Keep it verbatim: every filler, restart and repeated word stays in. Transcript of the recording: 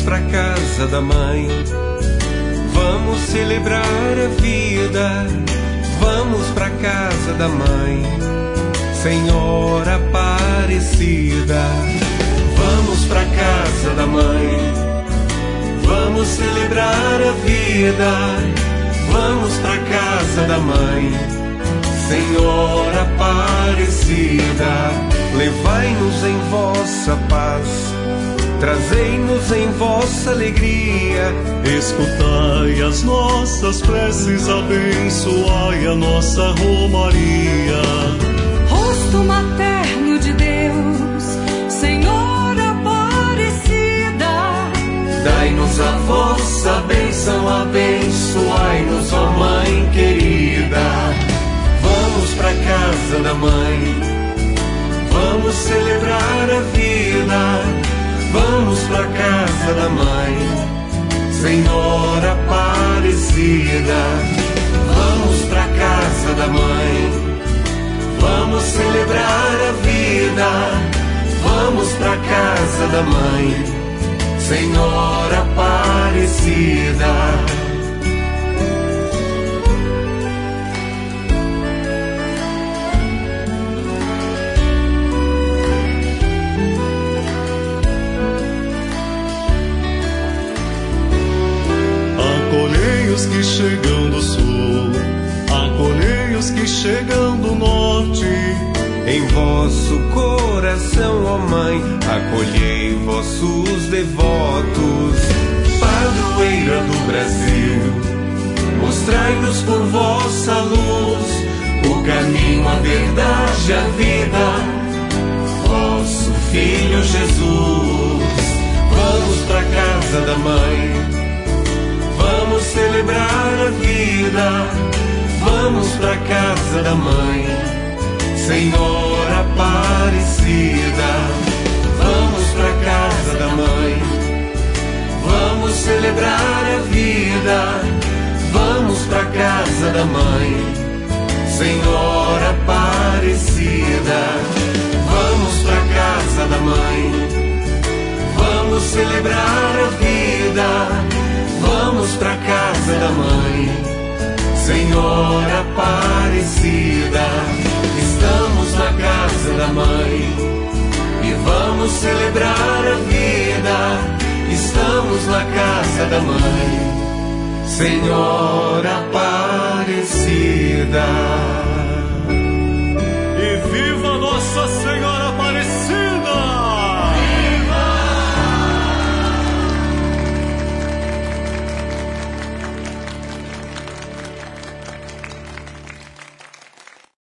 pra casa da mãe. Vamos celebrar a vida. Vamos pra casa da mãe, Senhora Aparecida. Vamos pra casa da mãe. Vamos celebrar a vida. Vamos pra casa da mãe, Senhora Aparecida. Levai-nos em vossa paz, trazei-nos em vossa alegria. Escutai as nossas preces, abençoai a nossa romaria. Rosto materno de Deus, Senhora Aparecida, dai-nos a vossa bênção, abençoai-nos, ó Mãe querida. Vamos pra casa da mãe, vamos celebrar a vida. Vamos pra casa da mãe, Senhora Aparecida. Vamos pra casa da mãe, vamos celebrar a vida. Vamos pra casa da mãe, Senhora Aparecida. Acolhei os que chegam do sul, acolhei os que chegam do norte. Em vosso coração, ó Mãe, acolhei vossos devotos. Padroeira do Brasil, mostrai-nos por vossa luz o caminho, a verdade, a vida, vosso Filho Jesus. Vamos pra casa da mãe, vamos celebrar a vida. Vamos pra casa da mãe, Senhora Aparecida. Vamos pra casa da mãe, vamos celebrar a vida. Vamos pra casa da mãe, Senhora Aparecida. Vamos pra casa da mãe, vamos celebrar a vida. Vamos pra casa da mãe, Senhora Aparecida. Estamos na casa da mãe e vamos celebrar a vida. Estamos na casa da mãe, Senhora Aparecida.